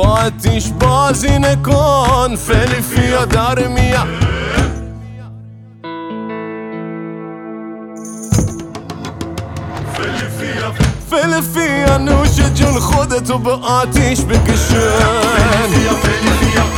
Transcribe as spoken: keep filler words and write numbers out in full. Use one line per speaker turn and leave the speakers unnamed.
با آتیش بازی نکن، فلیفیا در میاد. فلیفیا نوش جون خودتو به آتیش بکشن.